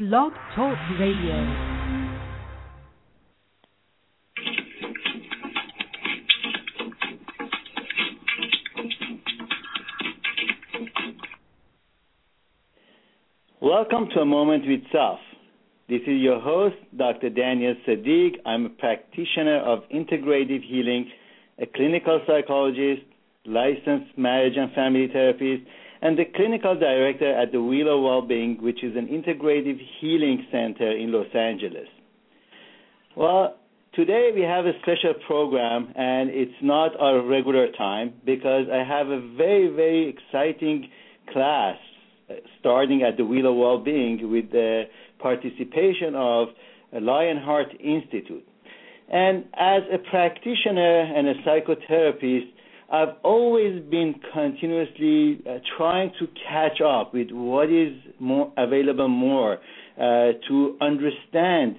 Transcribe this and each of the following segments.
Blog Talk Radio. Welcome to A Moment with Self. This is your host, Dr. Daniel Sadiq. I'm a practitioner of integrative healing, a clinical psychologist, licensed marriage and family therapist, and the clinical director at the Wheel of Wellbeing, which is an integrative healing center in Los Angeles. Well, today we have a special program, and it's not our regular time because I have a very, very exciting class starting at the Wheel of Wellbeing with the participation of Lionheart Institute. And as a practitioner and a psychotherapist, I've always been continuously trying to catch up with what is more available more to understand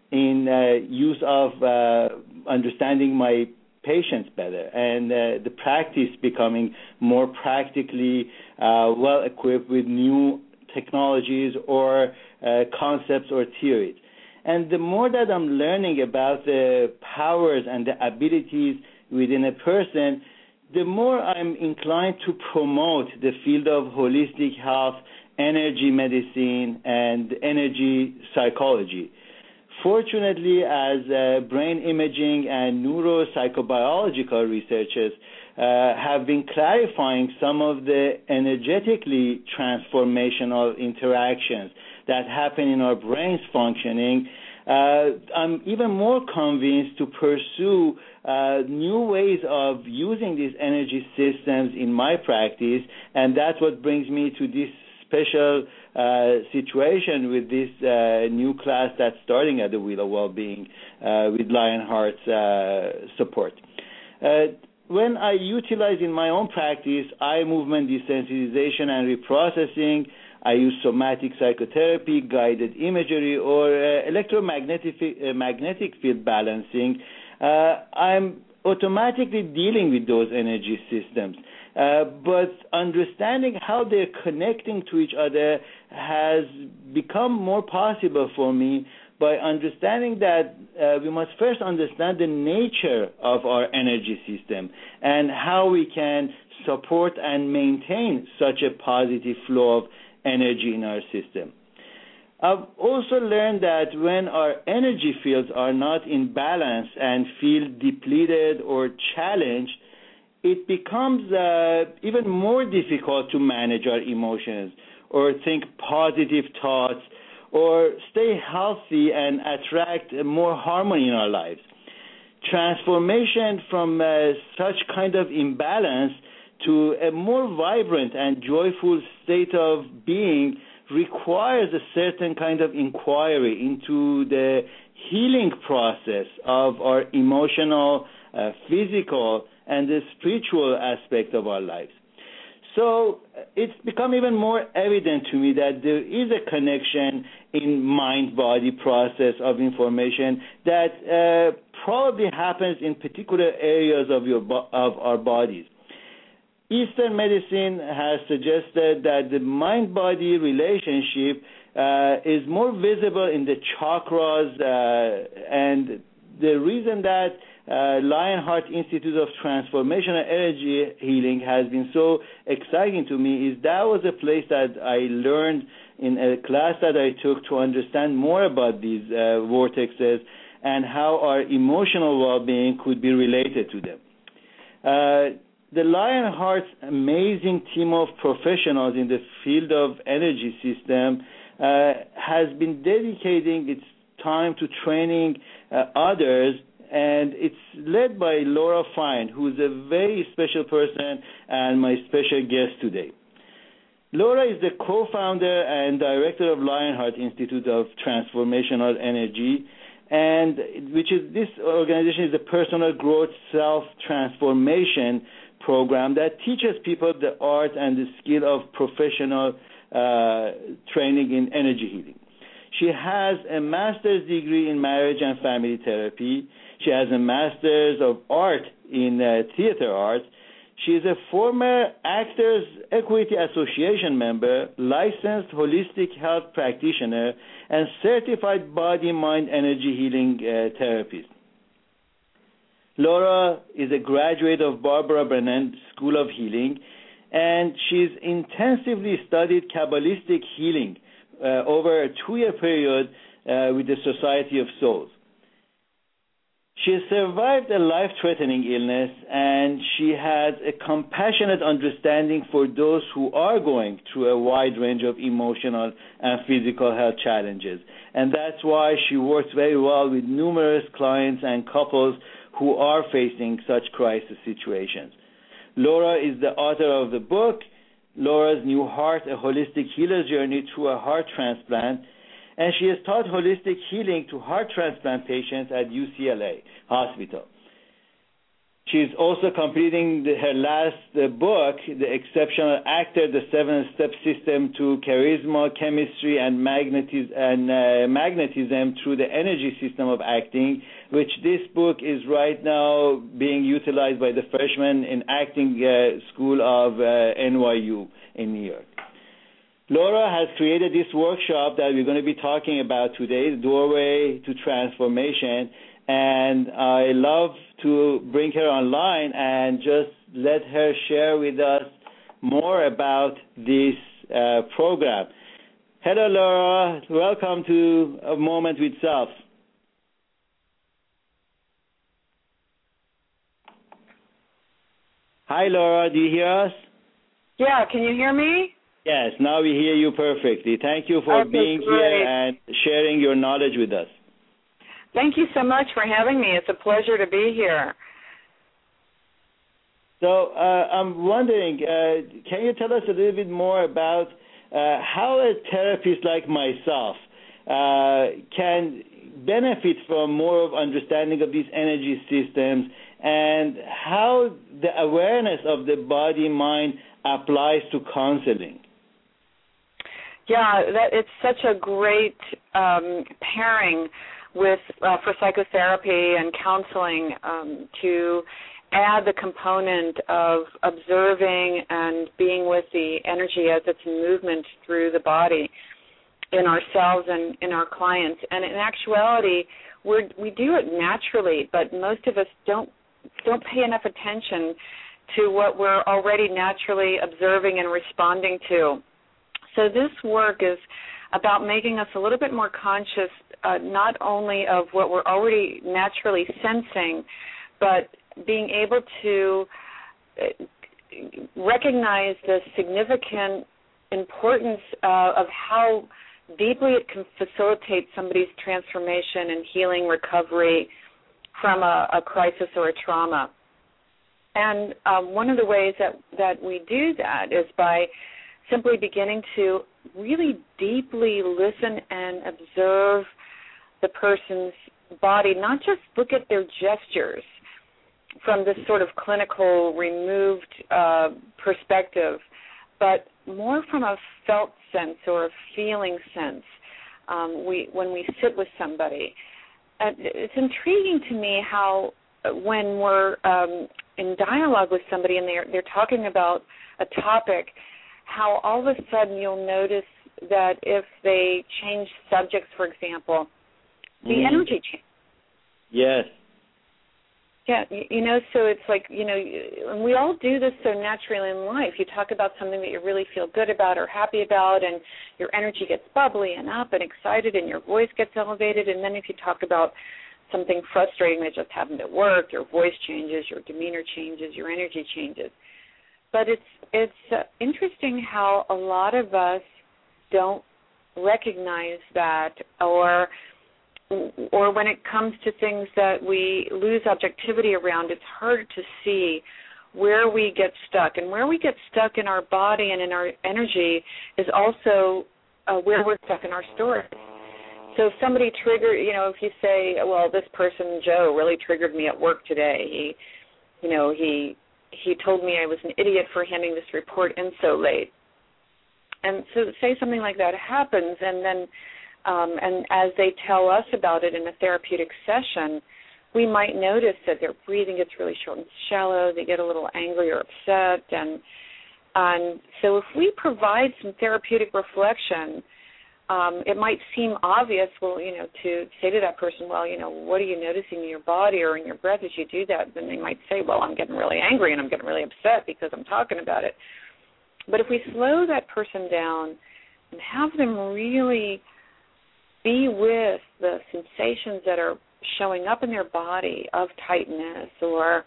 in use of understanding my patients better, and the practice becoming more practically well-equipped with new technologies or concepts or theories. And the more that I'm learning about the powers and the abilities within a person, the more I'm inclined to promote the field of holistic health, energy medicine, and energy psychology. Fortunately, as brain imaging and neuropsychobiological researchers have been clarifying some of the energetically transformational interactions that happen in our brain's functioning, I'm even more convinced to pursue new ways of using these energy systems in my practice, and that's what brings me to this special situation with this new class that's starting at the Wheel of Wellbeing with Lionheart's support. When I utilize in my own practice eye movement desensitization and reprocessing, I use somatic psychotherapy, guided imagery, or magnetic field balancing. I'm automatically dealing with those energy systems. But understanding how they're connecting to each other has become more possible for me by understanding that we must first understand the nature of our energy system and how we can support and maintain such a positive flow of energy in our system. I've also learned that when our energy fields are not in balance and feel depleted or challenged, it becomes even more difficult to manage our emotions or think positive thoughts or stay healthy and attract more harmony in our lives. Transformation from such kind of imbalance to a more vibrant and joyful state of being requires a certain kind of inquiry into the healing process of our emotional, physical, and the spiritual aspect of our lives. So it's become even more evident to me that there is a connection in mind-body process of information that probably happens in particular areas of our bodies. Eastern medicine has suggested that the mind-body relationship is more visible in the chakras, and the reason that Lionheart Institute of Transformational Energy Healing has been so exciting to me is that was a place that I learned in a class that I took to understand more about these vortexes and how our emotional well-being could be related to them. The Lionheart's amazing team of professionals in the field of energy system has been dedicating its time to training others, and it's led by Laura Fine, who's a very special person and my special guest today. Laura is the co-founder and director of Lionheart Institute of Transformational Energy, and this organization is a personal growth self-transformation program that teaches people the art and the skill of professional training in energy healing. She has a master's degree in marriage and family therapy. She has a master's of art in theater arts. She is a former Actors Equity Association member, licensed holistic health practitioner, and certified body-mind energy healing therapist. Laura is a graduate of Barbara Brennan School of Healing, and she's intensively studied Kabbalistic healing over a 2-year period with the Society of Souls. She has survived a life-threatening illness, and she has a compassionate understanding for those who are going through a wide range of emotional and physical health challenges. And that's why she works very well with numerous clients and couples who are facing such crisis situations. Laura is the author of the book, Laura's New Heart, A Holistic Healer's Journey Through a Heart Transplant, and she has taught holistic healing to heart transplant patients at UCLA Hospital. She's also completing her last book, The Exceptional Actor, The 7-Step System to Charisma, Chemistry, and Magnetism Through the Energy System of Acting, which this book is right now being utilized by the freshmen in Acting School of NYU in New York. Laura has created this workshop that we're going to be talking about today, The Doorway to Transformation, and I love to bring her online and just let her share with us more about this program. Hello, Laura. Welcome to A Moment with Self. Hi, Laura. Do you hear us? Yeah. Can you hear me? Yes, now we hear you perfectly. Thank you for being here and sharing your knowledge with us. Thank you so much for having me. It's a pleasure to be here. So I'm wondering, can you tell us a little bit more about how a therapist like myself can benefit from more of understanding of these energy systems and how the awareness of the body-mind applies to counseling? Yeah, it's such a great pairing with for psychotherapy and counseling to add the component of observing and being with the energy as it's movement through the body in ourselves and in our clients. And in actuality, we do it naturally, but most of us don't pay enough attention to what we're already naturally observing and responding to. So this work is about making us a little bit more conscious, not only of what we're already naturally sensing, but being able to recognize the significant importance of how deeply it can facilitate somebody's transformation and healing recovery from a crisis or a trauma. And one of the ways that we do that is by simply beginning to really deeply listen and observe the person's body, not just look at their gestures from this sort of clinical, removed perspective, but more from a felt sense or a feeling sense when we sit with somebody. It's intriguing to me how when we're in dialogue with somebody and they're talking about a topic, how all of a sudden you'll notice that if they change subjects, for example, the energy changes. Yes. Yeah, so it's like, and we all do this so naturally in life. You talk about something that you really feel good about or happy about, and your energy gets bubbly and up and excited, and your voice gets elevated. And then if you talk about something frustrating that just happened at work, your voice changes, your demeanor changes, your energy changes. But it's interesting how a lot of us don't recognize that, or when it comes to things that we lose objectivity around, it's harder to see where we get stuck. And where we get stuck in our body and in our energy is also where we're stuck in our stories. So if somebody if you say, well, this person, Joe, really triggered me at work today. He told me I was an idiot for handing this report in so late. And so say something like that happens, and then and as they tell us about it in a therapeutic session, we might notice that their breathing gets really short and shallow, they get a little angry or upset, and so if we provide some therapeutic reflection, it might seem obvious, well, to say to that person, well, what are you noticing in your body or in your breath as you do that? Then they might say, well, I'm getting really angry and I'm getting really upset because I'm talking about it. But if we slow that person down and have them really be with the sensations that are showing up in their body of tightness or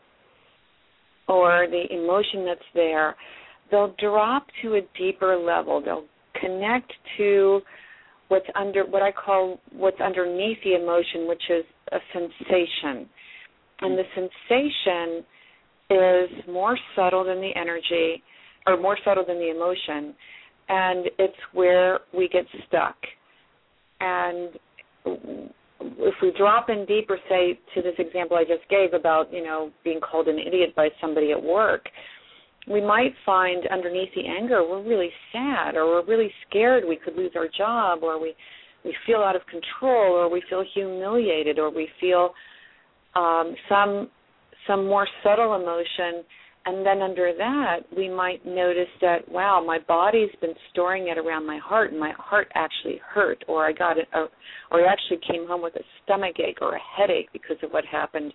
the emotion that's there, they'll drop to a deeper level. They'll connect to what's underneath the emotion, which is a sensation. And the sensation is more subtle than the energy, or more subtle than the emotion, and it's where we get stuck. And if we drop in deeper, say, to this example I just gave about, being called an idiot by somebody at work, we might find underneath the anger we're really sad, or we're really scared we could lose our job, or we feel out of control, or we feel humiliated, or we feel some more subtle emotion. And then under that, we might notice that, wow, my body's been storing it around my heart, and my heart actually hurt, or I actually came home with a stomach ache or a headache because of what happened.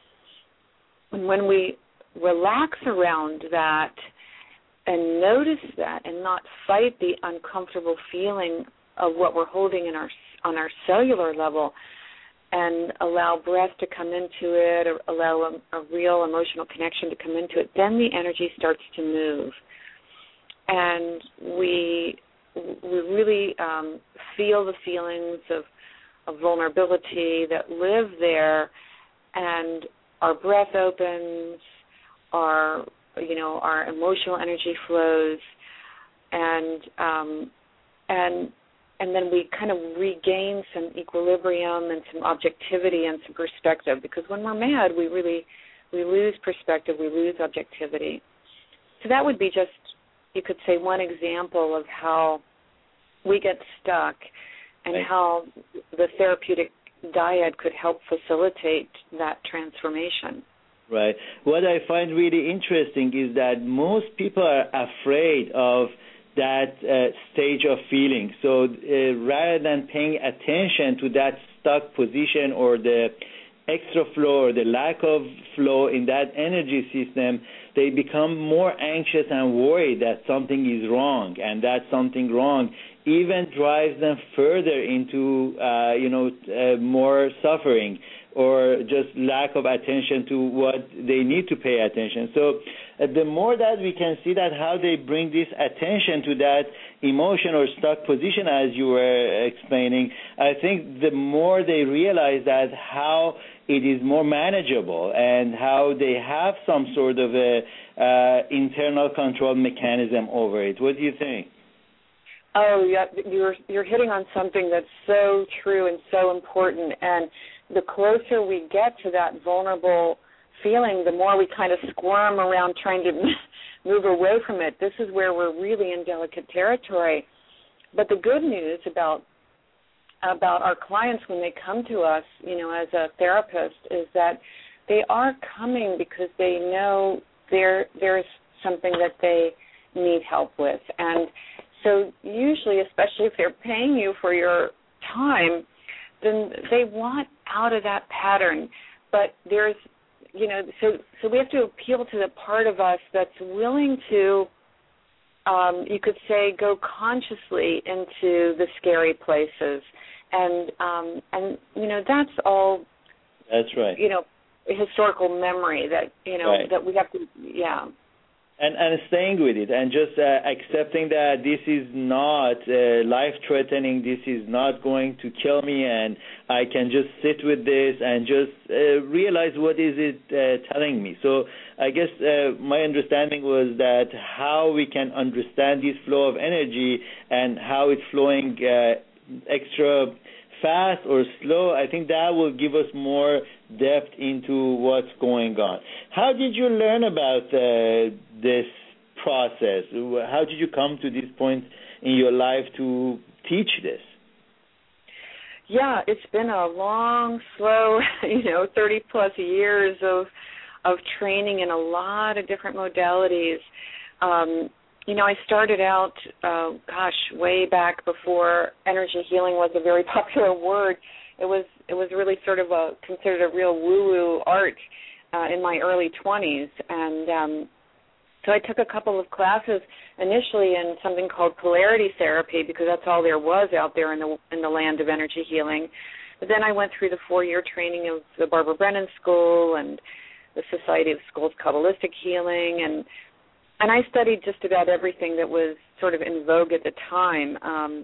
And when we relax around that and notice that and not fight the uncomfortable feeling of what we're holding on our cellular level, and allow breath to come into it, or allow a real emotional connection to come into it, then the energy starts to move. And we really feel the feelings of vulnerability that live there, and our breath opens, our emotional energy flows, and then we kind of regain some equilibrium and some objectivity and some perspective, because when we're mad, we lose perspective, we lose objectivity. So that would be just, you could say, one example of how we get stuck and how the therapeutic dyad could help facilitate that transformation. Right. What I find really interesting is that most people are afraid of that stage of feeling. So rather than paying attention to that stuck position or the extra flow or the lack of flow in that energy system, they become more anxious and worried that something is wrong, and that something wrong even drives them further into more suffering or just lack of attention to what they need to pay attention. So the more that we can see that how they bring this attention to that emotion or stuck position, as you were explaining, I think the more they realize that how it is more manageable and how they have some sort of a internal control mechanism over it. What do you think? Oh, yeah, you're hitting on something that's so true and so important. And the closer we get to that vulnerable feeling, the more we kind of squirm around trying to move away from it. This is where we're really in delicate territory. But the good news about our clients when they come to us, as a therapist, is that they are coming because they know there's something that they need help with. And so usually, especially if they're paying you for your time, then they want out of that pattern. But there's, so we have to appeal to the part of us that's willing to, you could say, go consciously into the scary places. And that's all. That's right. Historical memory that, right. that we have to, yeah. And staying with it and just accepting that this is not life-threatening, this is not going to kill me, and I can just sit with this and just realize what is it telling me. So I guess my understanding was that how we can understand this flow of energy and how it's flowing extra fast or slow, I think that will give us more depth into what's going on. How did you learn about this process? How did you come to this point in your life to teach this? Yeah, it's been a long, slow, 30 plus years of training in a lot of different modalities. I started out, way back before energy healing was a very popular word. It was really sort of considered a real woo-woo art in my early 20s, and so I took a couple of classes initially in something called polarity therapy because that's all there was out there in the land of energy healing. But then I went through the 4-year training of the Barbara Brennan School and the Society of Schools Kabbalistic Healing, and I studied just about everything that was sort of in vogue at the time.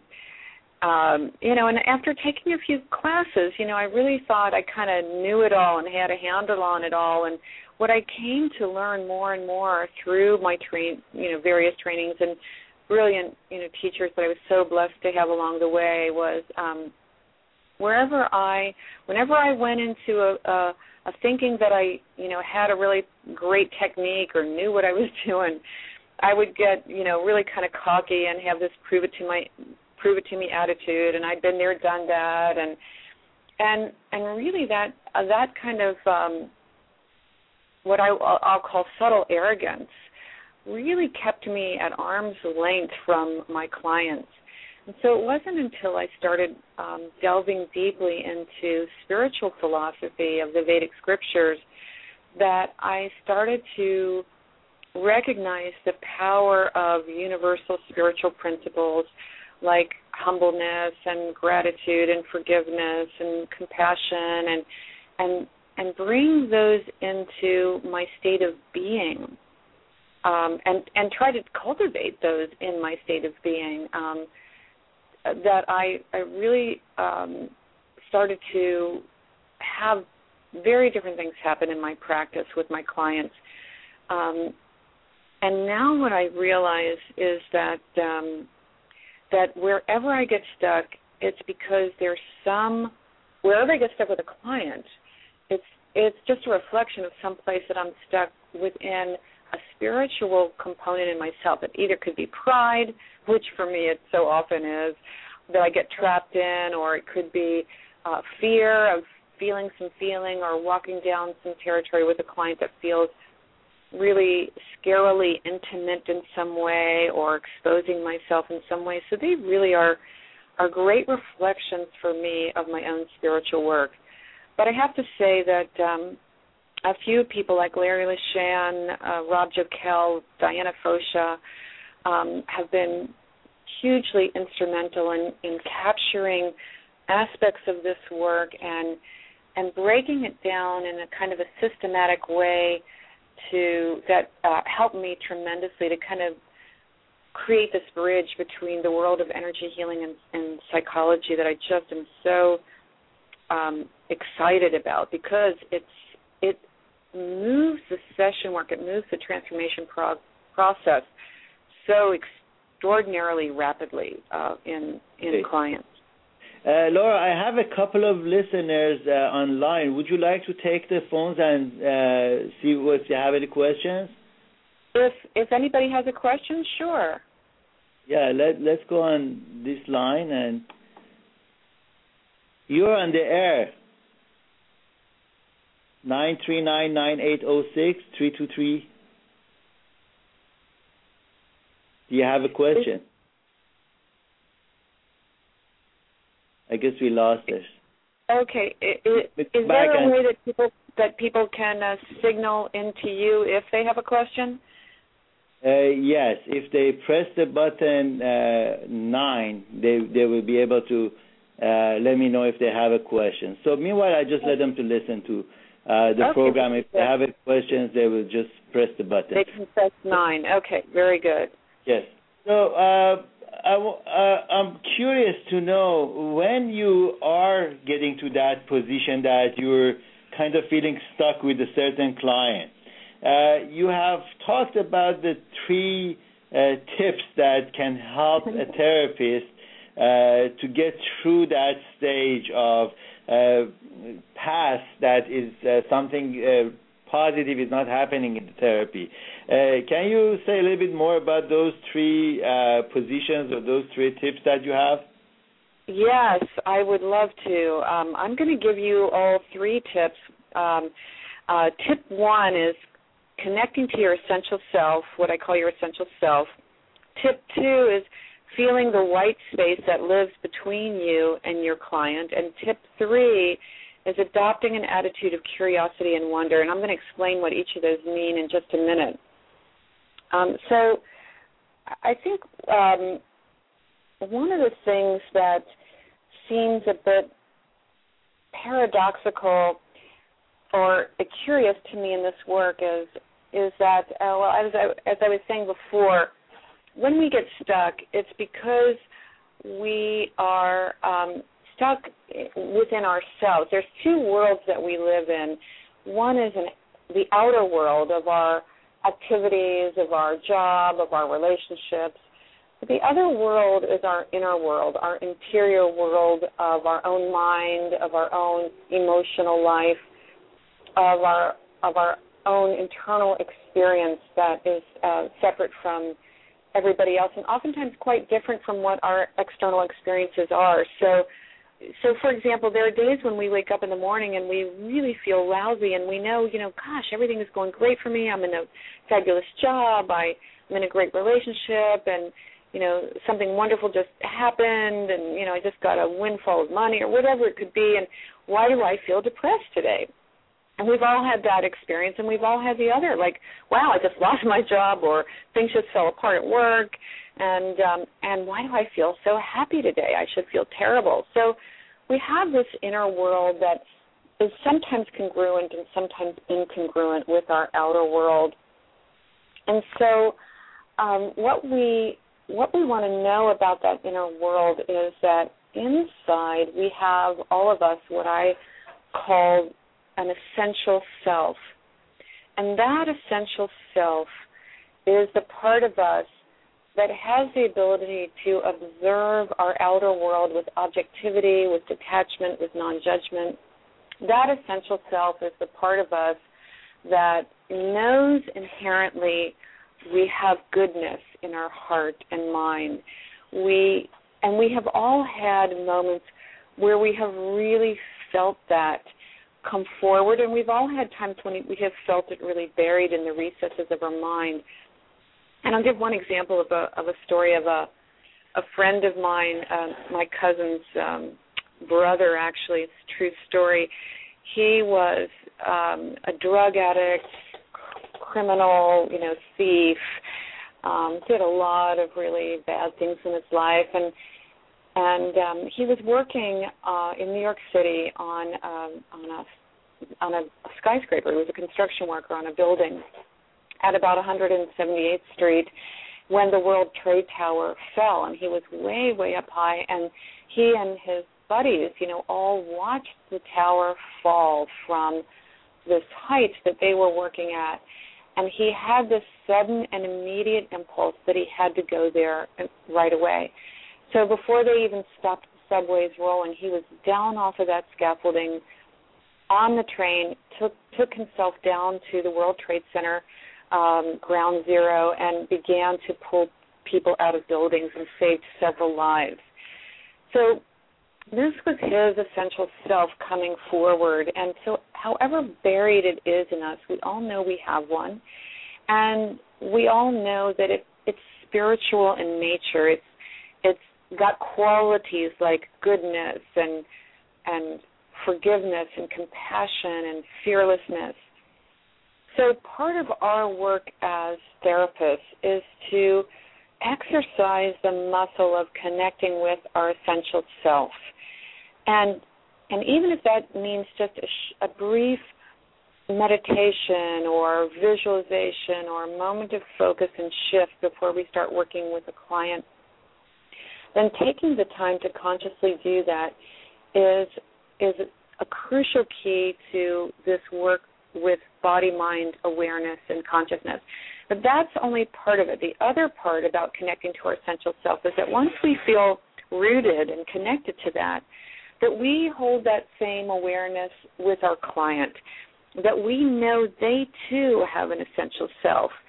And after taking a few classes, I really thought I kind of knew it all and had a handle on it all. And what I came to learn more and more through my various trainings and brilliant, teachers that I was so blessed to have along the way was whenever I went into a thinking that I, had a really great technique or knew what I was doing, I would get, really kind of cocky and have this prove it to me attitude, and I'd been there, done that, and really that kind of what I'll call subtle arrogance really kept me at arm's length from my clients. And so it wasn't until I started delving deeply into spiritual philosophy of the Vedic scriptures that I started to recognize the power of universal spiritual principles like humbleness and gratitude and forgiveness and compassion and bring those into my state of being and try to cultivate those in my state of being. That I really started to have very different things happen in my practice with my clients. And now what I realize is that wherever I get stuck, it's because wherever I get stuck with a client, it's just a reflection of some place that I'm stuck within a spiritual component in myself. It either could be pride, which for me it so often is, that I get trapped in, or it could be fear of feeling some feeling or walking down some territory with a client that feels really scarily intimate in some way or exposing myself in some way. So they really are great reflections for me of my own spiritual work. But I have to say that a few people like Larry LeShan, Rob Jokel, Diana Fosha have been hugely instrumental in capturing aspects of this work and breaking it down in a kind of a systematic way that helped me tremendously to kind of create this bridge between the world of energy healing and psychology that I just am so excited about, because it moves the session work, it moves the transformation process so extraordinarily rapidly in clients. Laura, I have a couple of listeners online. Would you like to take the phones and see if you have any questions? If anybody has a question, sure. Yeah, let's go on this line. And you're on the air. 939-9806-323. Do you have a question? I guess we lost it. Okay. Is there a way that people can signal into you if they have a question? Yes. If they press the button 9, they will be able to let me know if they have a question. So meanwhile, I just let them to listen to the program. If they have any questions, they will just press the button. They can press 9. Okay. Very good. Yes. So I'm curious to know, when you are getting to that position that you're kind of feeling stuck with a certain client, you have talked about the 3 tips that can help a therapist to get through that stage of past that is something positive is not happening in the therapy. Can you say a little bit more about those 3 positions or those 3 tips that you have? Yes, I would love to. I'm going to give you all 3 tips. Tip 1 is connecting to your essential self, what I call your essential self. Tip 2 is feeling the white space that lives between you and your client. And tip 3 is adopting an attitude of curiosity and wonder. And I'm going to explain what each of those mean in just a minute. So I think one of the things that seems a bit paradoxical or curious to me in this work is that, as I was saying before, when we get stuck, it's because we are stuck within ourselves. There's 2 worlds that we live in. One is the outer world of our activities, of our job, of our relationships. The other world is our inner world, our interior world of our own mind, of our own emotional life, of our own internal experience that is separate from everybody else, and oftentimes quite different from what our external experiences are. So for example, there are days when we wake up in the morning and we really feel lousy, and we know, gosh, everything is going great for me. I'm in a fabulous job. I'm in a great relationship, and something wonderful just happened, and, I just got a windfall of money or whatever it could be, and why do I feel depressed today? And we've all had that experience, and we've all had the other, like, wow, I just lost my job, or things just fell apart at work, and why do I feel so happy today? I should feel terrible. So we have this inner world that is sometimes congruent and sometimes incongruent with our outer world. And so what we want to know about that inner world is that inside we have, all of us, what I call an essential self. And that essential self is the part of us that has the ability to observe our outer world with objectivity, with detachment, with non-judgment. That essential self is the part of us that knows inherently we have goodness in our heart and mind. We have all had moments where we have really felt that come forward, and we've all had times when we have felt it really buried in the recesses of our mind. And I'll give one example of a story of a friend of mine, my cousin's brother, actually. It's a true story. He was a drug addict, criminal, thief, did a lot of really bad things in his life, and he was working in New York City on a skyscraper. He was a construction worker on a building at about 178th Street when the World Trade Tower fell, and he was way, way up high, and he and his buddies, all watched the tower fall from this height that they were working at. And he had this sudden and immediate impulse that he had to go there right away. So before they even stopped the subways rolling, he was down off of that scaffolding on the train, took himself down to the World Trade Center, ground zero, and began to pull people out of buildings and saved several lives. So this was his essential self coming forward. And so however buried it is in us, we all know we have one. And we all know that it's spiritual in nature. It's got qualities like goodness and forgiveness and compassion and fearlessness. So part of our work as therapists is to exercise the muscle of connecting with our essential self. And even if that means just a brief meditation or visualization or a moment of focus and shift before we start working with a client, then taking the time to consciously do that is a crucial key to this work with body-mind awareness and consciousness. But that's only part of it. The other part about connecting to our essential self is that once we feel rooted and connected to that we hold that same awareness with our client, that we know they too have an essential self.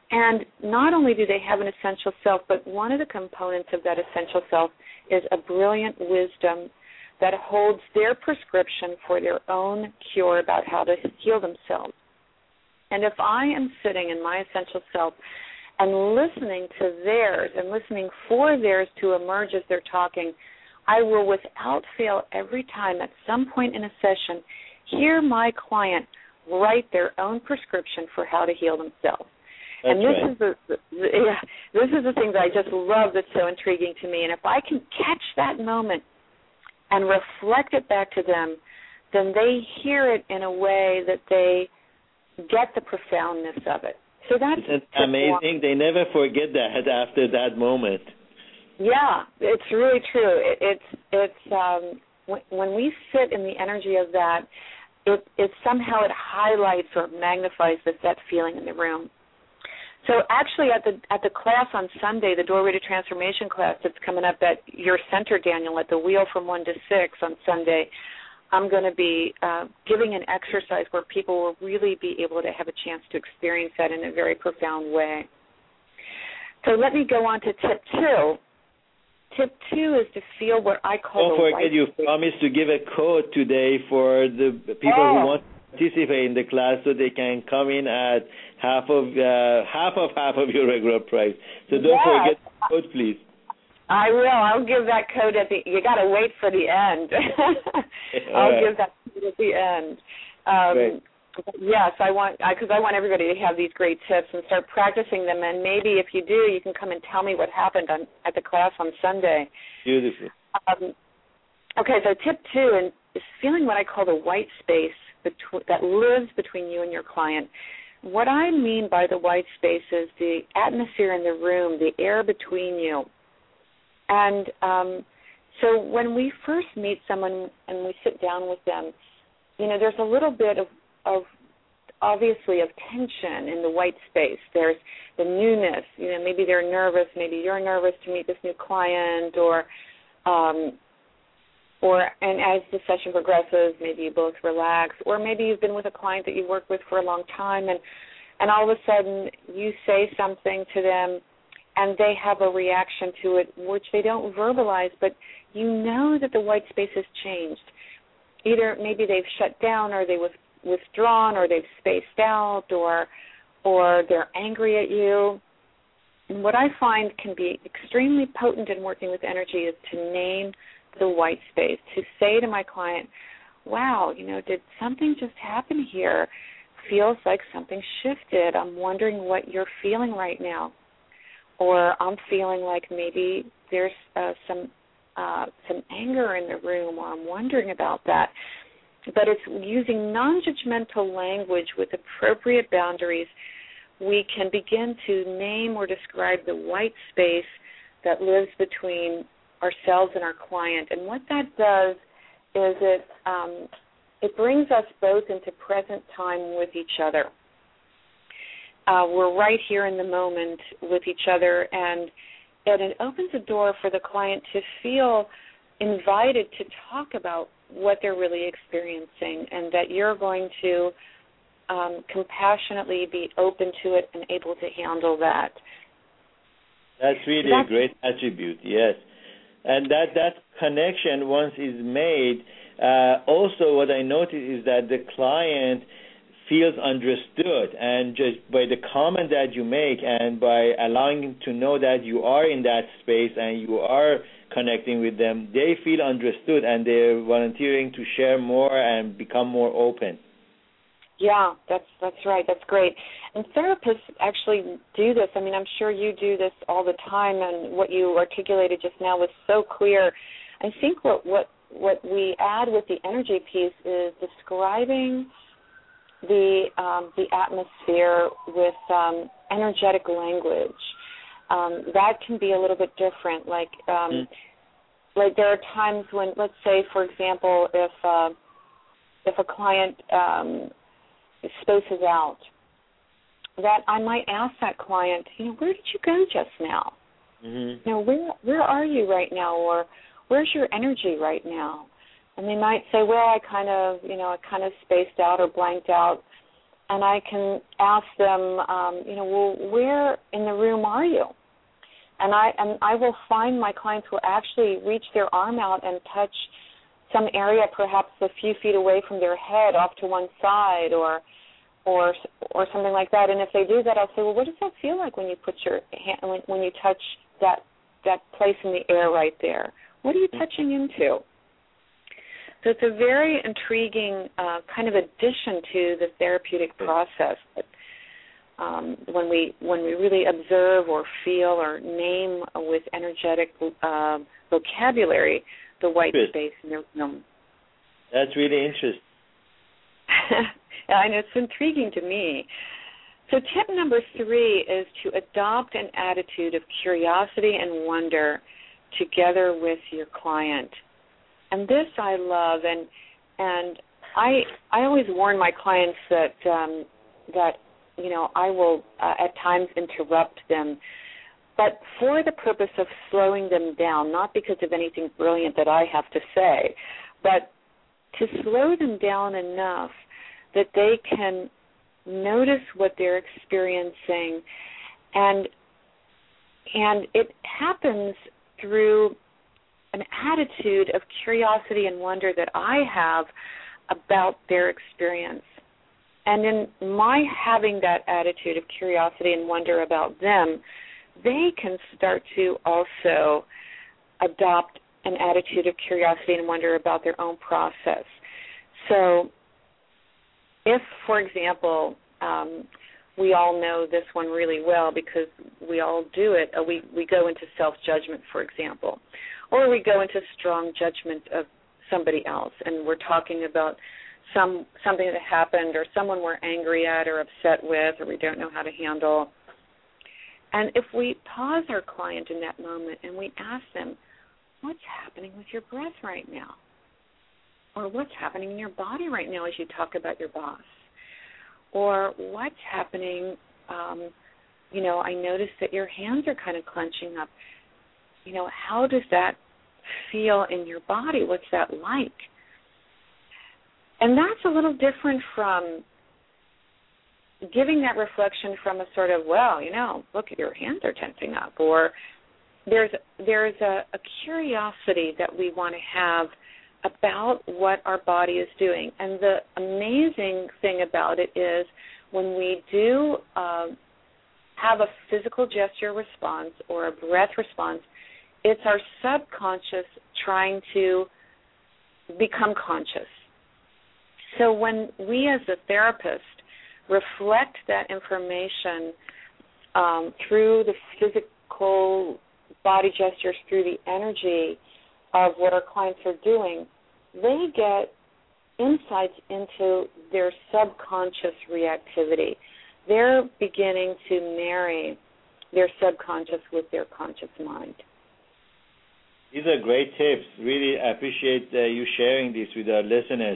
And not only do they have an essential self, but one of the components of that essential self is a brilliant wisdom that holds their prescription for their own cure about how to heal themselves. And if I am sitting in my essential self and listening to theirs and listening for theirs to emerge as they're talking, I will without fail every time at some point in a session hear my client write their own prescription for how to heal themselves. That's and this right. this is the thing that I just love that's so intriguing to me. And if I can catch that moment and reflect it back to them, then they hear it in a way that they get the profoundness of it. So that's amazing. They never forget that after that moment. Yeah, it's really true. When we sit in the energy of that, it somehow it highlights or magnifies that feeling in the room. So actually at the class on Sunday, the Doorway to Transformation class that's coming up at your center, Daniel, at the Wheel from 1 to 6 on Sunday, I'm going to be giving an exercise where people will really be able to have a chance to experience that in a very profound way. So let me go on to tip 2. Tip 2 is to feel what I call Don't forget, you promised to give a code today for the people who want to participate in the class so they can come in at half of your regular price. So don't forget the code, please. I will. I'll give that code at the. You got to wait for the end. I'll give that code at the end. Great. Yes, because I want everybody to have these great tips and start practicing them. And maybe if you do, you can come and tell me what happened at the class on Sunday. Beautiful. Okay, so tip 2 is feeling what I call the white space that lives between you and your client. What I mean by the white space is the atmosphere in the room, the air between you. And so when we first meet someone and we sit down with them, there's a little bit of obviously of tension in the white space. There's the newness. Maybe they're nervous. Maybe you're nervous to meet this new client, and as the session progresses, maybe you both relax, or maybe you've been with a client that you've worked with for a long time, and all of a sudden you say something to them, and they have a reaction to it, which they don't verbalize, but you know that the white space has changed. Either maybe they've shut down, or they've withdrawn, or they've spaced out, or they're angry at you. And what I find can be extremely potent in working with energy is to name the white space, to say to my client, wow, did something just happen here? Feels like something shifted. I'm wondering what you're feeling right now. Or I'm feeling like maybe there's some anger in the room, or I'm wondering about that. But it's using non-judgmental language with appropriate boundaries, we can begin to name or describe the white space that lives between ourselves and our client. And what that does is it brings us both into present time with each other. We're right here in the moment with each other, and it opens a door for the client to feel invited to talk about what they're really experiencing, and that you're going to compassionately be open to it and able to handle that. That's really a great attribute, yes. And that connection, once is made, also what I notice is that the client feels understood, and just by the comment that you make and by allowing them to know that you are in that space and you are connecting with them, they feel understood, and they're volunteering to share more and become more open. Yeah, that's right. That's great. And therapists actually do this. I mean, I'm sure you do this all the time, and what you articulated just now was so clear. I think what we add with the energy piece is describing the atmosphere with energetic language. That can be a little bit different. Like there are times when, let's say, for example, if a client sposes out, that I might ask that client, where did you go just now? Mm-hmm. Where are you right now, or where's your energy right now? And they might say, well, I kind of spaced out or blanked out. and I can ask them, well, where in the room are you? And I will find my clients will actually reach their arm out and touch some area perhaps a few feet away from their head off to one side or something like that. And if they do that, I'll say, well, what does that feel like when you put your hand, when you touch that place in the air right there? What are you touching into? So it's a very intriguing kind of addition to the therapeutic process. When we really observe or feel or name with energetic vocabulary the white space in the room. That's really interesting. I know, it's intriguing to me. So tip number 3 is to adopt an attitude of curiosity and wonder together with your client. And this I love, and I always warn my clients that I will at times interrupt them, but for the purpose of slowing them down, not because of anything brilliant that I have to say, but to slow them down enough that they can notice what they're experiencing, and it happens through an attitude of curiosity and wonder that I have about their experience. And in my having that attitude of curiosity and wonder about them, they can start to also adopt an attitude of curiosity and wonder about their own process. So if, for example, we all know this one really well because we all do it, we go into self-judgment, for example, or we go into strong judgment of somebody else, and we're talking about something that happened or someone we're angry at or upset with or we don't know how to handle. And if we pause our client in that moment and we ask them, what's happening with your breath right now? Or what's happening in your body right now as you talk about your boss? Or what's happening, I noticed that your hands are kind of clenching up. How does that feel in your body? What's that like? And that's a little different from giving that reflection from a sort of, look, your hands are tensing up. Or there's a curiosity that we want to have about what our body is doing. And the amazing thing about it is when we do have a physical gesture response or a breath response, it's our subconscious trying to become conscious. So when we as a therapist reflect that information through the physical body gestures, through the energy of what our clients are doing, they get insights into their subconscious reactivity. They're beginning to marry their subconscious with their conscious mind. These are great tips. Really appreciate you sharing this with our listeners.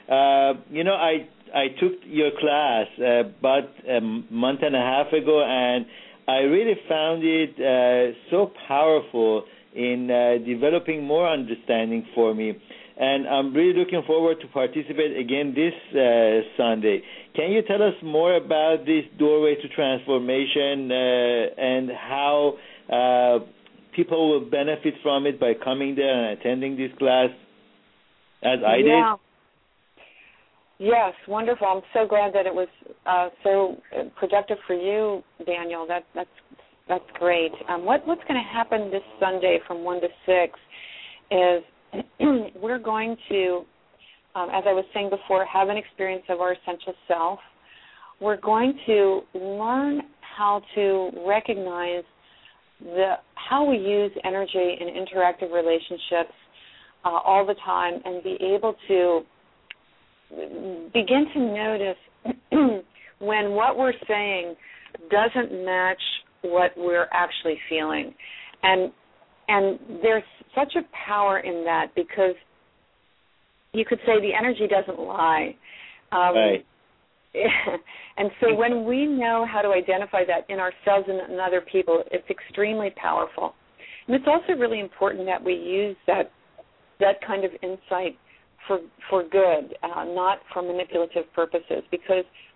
I took your class about a month and a half ago, and I really found it so powerful in developing more understanding for me. And I'm really looking forward to participate again this Sunday. Can you tell us more about this doorway to transformation and how people will benefit from it by coming there and attending this class as I did? Yes, wonderful. I'm so glad that it was so productive for you, Daniel. That's great. What's going to happen this Sunday from 1 to 6 is we're going to, as I was saying before, have an experience of our essential self. We're going to learn how to recognize how we use energy in interactive relationships all the time and be able to begin to notice when what we're saying doesn't match what we're actually feeling. And there's such a power in that because you could say the energy doesn't lie. Right. And so when we know how to identify that in ourselves and in other people, it's extremely powerful. And it's also really important that we use that kind of insight for good, not for manipulative purposes, because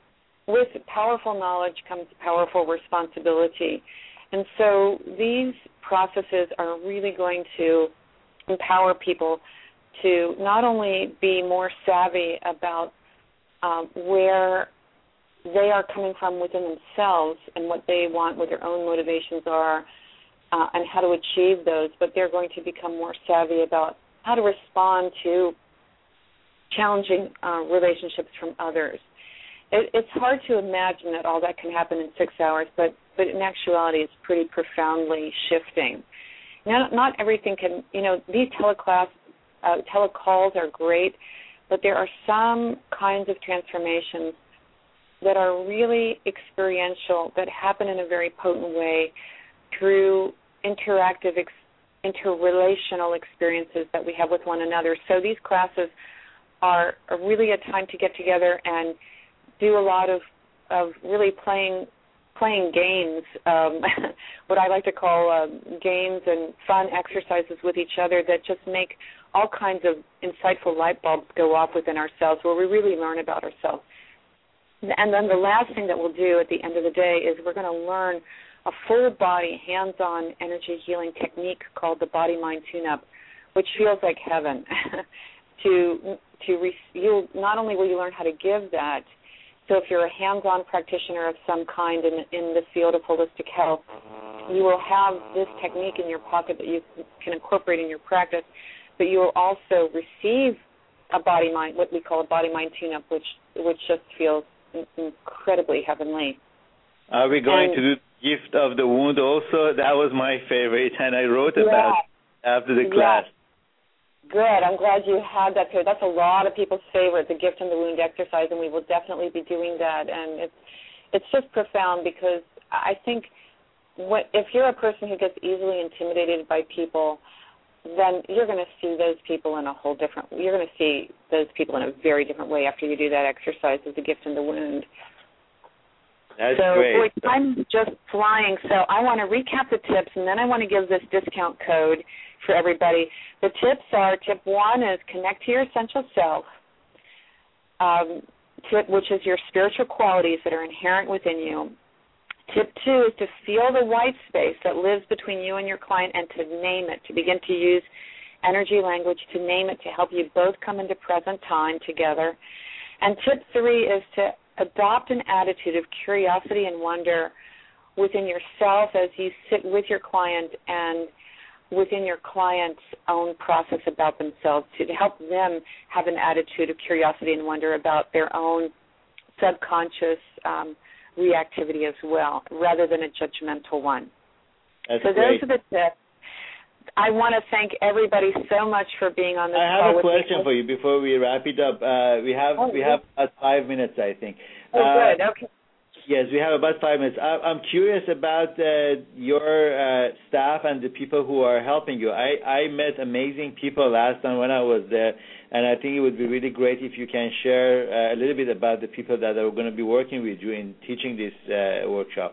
with powerful knowledge comes powerful responsibility. And so these processes are really going to empower people to not only be more savvy about where they are coming from within themselves and what they want, what their own motivations are, and how to achieve those, but they're going to become more savvy about how to respond to challenging relationships from others. It's hard to imagine that all that can happen in 6 hours, but in actuality it's pretty profoundly shifting. Now, not everything can, these telecalls are great, but there are some kinds of transformations that are really experiential, that happen in a very potent way through interactive, interrelational experiences that we have with one another. So these classes are really a time to get together and do a lot of really playing games, what I like to call games and fun exercises with each other that just make all kinds of insightful light bulbs go off within ourselves, where we really learn about ourselves. And then the last thing that we'll do at the end of the day is we're going to learn a full-body, hands-on energy healing technique called the Body-Mind Tune-Up, which feels like heaven. Not only will you learn how to give that, so if you're a hands-on practitioner of some kind in the field of holistic health, you will have this technique in your pocket that you can incorporate in your practice, but you will also receive a body-mind, what we call a body-mind tune-up, which just feels incredibly heavenly. Are we going to do Gift of the Wound also? That was my favorite, and I wrote about it after the class. Good. I'm glad you had that too. That's a lot of people's favorite, the Gift and the Wound exercise, and we will definitely be doing that. And it's just profound, because I think if you're a person who gets easily intimidated by people, then you're going to see those people in a whole different. You're going to see those people in a very different way after you do that exercise of the Gift and the Wound. That's great. So I'm just flying. So I want to recap the tips, and then I want to give this discount code for everybody. The tips are: tip 1 is connect to your essential self, which is your spiritual qualities that are inherent within you. Tip 2 is to feel the white space that lives between you and your client and to name it, to begin to use energy language to name it, to help you both come into present time together. And tip 3 is to adopt an attitude of curiosity and wonder within yourself as you sit with your client and within your client's own process about themselves, to help them have an attitude of curiosity and wonder about their own subconscious reactivity as well, rather than a judgmental one. That's so great. Those are the tips. I want to thank everybody so much for being on this call. I have a question for you before we wrap it up. We have about 5 minutes, I think. Good. Okay. Yes, we have about 5 minutes. I'm curious about your staff and the people who are helping you. I met amazing people last time when I was there, and I think it would be really great if you can share a little bit about the people that are going to be working with you in teaching this workshop.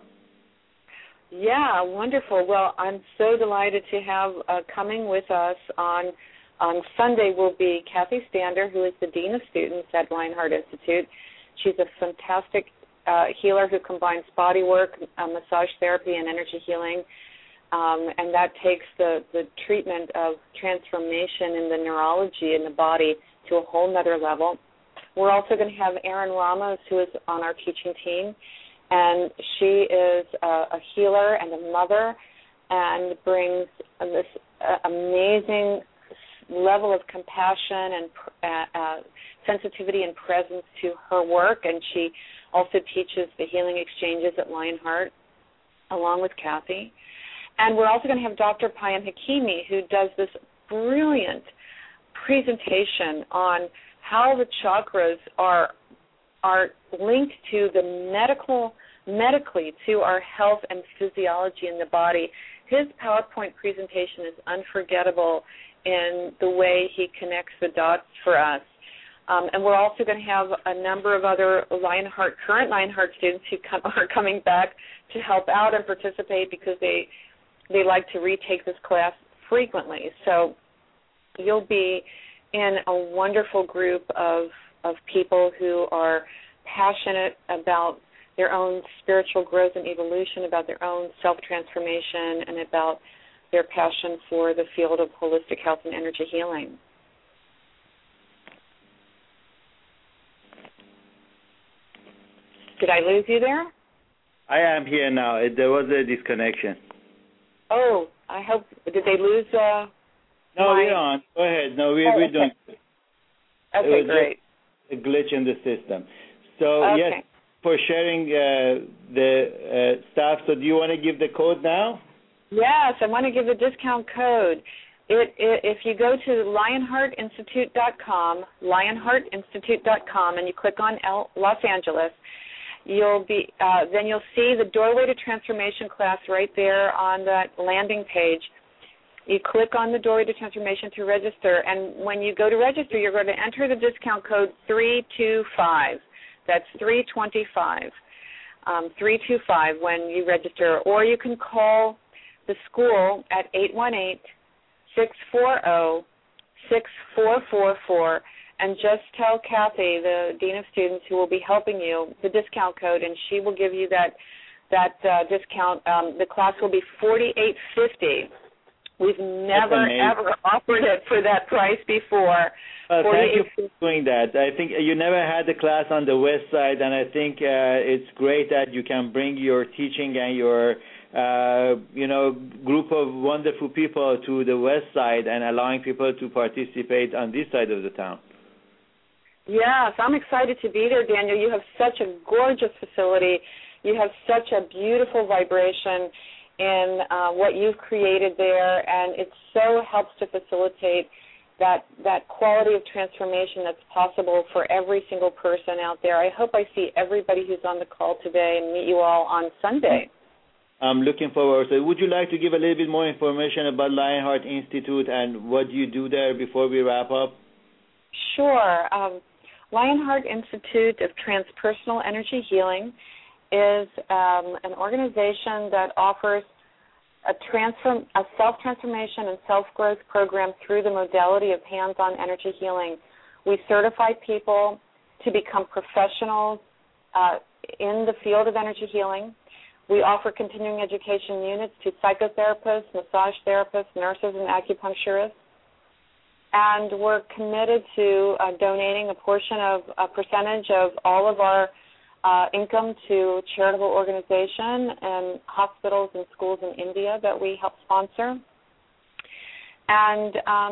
Yeah, wonderful. Well, I'm so delighted to have coming with us on Sunday will be Kathy Stander, who is the Dean of Students at Lionheart Institute. She's a fantastic healer who combines body work, massage therapy, and energy healing, and that takes the treatment of transformation in the neurology in the body to a whole nother level. We're also going to have Erin Ramos, who is on our teaching team, and she is a healer and a mother and brings this amazing level of compassion and sensitivity and presence to her work, and she also teaches the healing exchanges at Lionheart along with Kathy. And we're also going to have Dr. Payam Hakimi, who does this brilliant presentation on how the chakras are linked to the medically to our health and physiology in the body. His PowerPoint presentation is unforgettable in the way he connects the dots for us. And we're also going to have a number of other current Lionheart students who are coming back to help out and participate because they like to retake this class frequently. So you'll be in a wonderful group of people who are passionate about their own spiritual growth and evolution, about their own self-transformation, and about their passion for the field of holistic health and energy healing. Did I lose you there? I am here now. There was a disconnection. Oh, I hope. Did they lose? No, we're on. Go ahead. No, we're doing. Okay, it was great. Just a glitch in the system. So okay. Yes, for sharing the stuff. So do you want to give the code now? Yes, I want to give the discount code. If you go to lionheartinstitute.com, and you click on Los Angeles, then you'll see the Doorway to Transformation class right there on that landing page. You click on the Doorway to Transformation to register, and when you go to register, you're going to enter the discount code 325. That's 325. 325 when you register, or you can call the school at 818-640-6444 and just tell Kathy, the Dean of Students, who will be helping you, the discount code, and she will give you that discount. The class will be $48.50. We've never, ever offered it for that price before. Thank you for doing that. I think you never had the class on the West Side, and I think it's great that you can bring your teaching and your group of wonderful people to the West Side and allowing people to participate on this side of the town. Yes, I'm excited to be there, Daniel. You have such a gorgeous facility. You have such a beautiful vibration in what you've created there, and it so helps to facilitate that quality of transformation that's possible for every single person out there. I hope I see everybody who's on the call today and meet you all on Sunday. I'm looking forward. So would you like to give a little bit more information about Lionheart Institute and what you do there before we wrap up? Sure. Lionheart Institute of Transpersonal Energy Healing is an organization that offers a self-transformation and self-growth program through the modality of hands-on energy healing. We certify people to become professionals in the field of energy healing. We offer continuing education units to psychotherapists, massage therapists, nurses, and acupuncturists. And we're committed to donating a percentage of all of our income to charitable organization and hospitals and schools in India that we help sponsor. And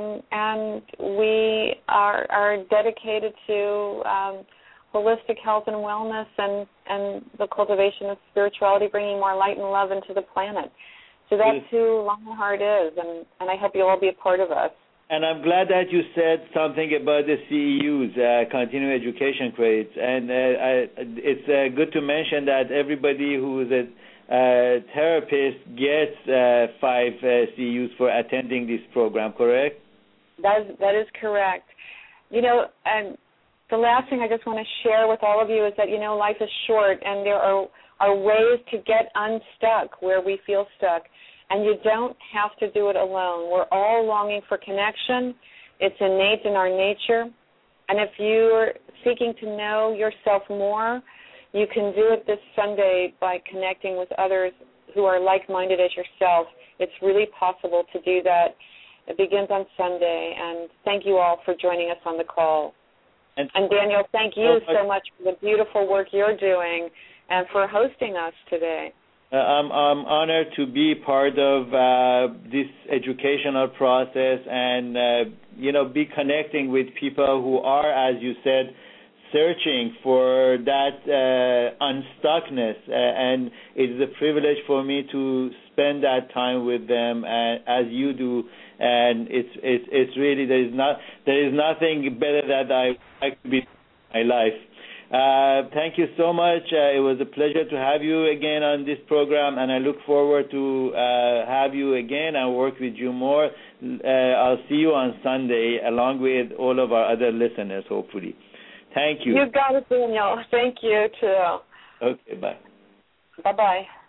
we are dedicated to holistic health and wellness and the cultivation of spirituality, bringing more light and love into the planet. So that's who Lionheart is, and I hope you'll all be a part of us. And I'm glad that you said something about the CEUs, continuing education credits. And it's good to mention that everybody who is a therapist gets 5 CEUs for attending this program, correct? That is correct. And the last thing I just want to share with all of you is that, life is short, and there are ways to get unstuck where we feel stuck. And you don't have to do it alone. We're all longing for connection. It's innate in our nature. And if you're seeking to know yourself more, you can do it this Sunday by connecting with others who are like-minded as yourself. It's really possible to do that. It begins on Sunday. And thank you all for joining us on the call. And Daniel, thank you so much for the beautiful work you're doing and for hosting us today. I'm honored to be part of this educational process and, be connecting with people who are, as you said, searching for that unstuckness. And it is a privilege for me to spend that time with them as you do. And it's really, there is nothing better that I like to be in my life. Thank you so much. It was a pleasure to have you again on this program, and I look forward to have you again and work with you more. I'll see you on Sunday along with all of our other listeners, hopefully. Thank you. You got it, Daniel. Thank you, too. Okay, bye. Bye-bye.